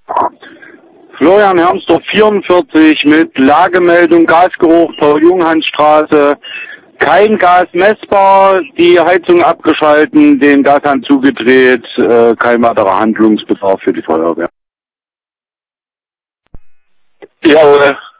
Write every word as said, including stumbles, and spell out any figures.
Florian Hermsdorf vierundvierzig mit Lagemeldung Gasgeruch Paul-Junghans-Straße. Kein Gas messbar, die Heizung abgeschalten, den Gashahn zugedreht, äh, kein weiterer Handlungsbedarf für die Feuerwehr. Jawohl.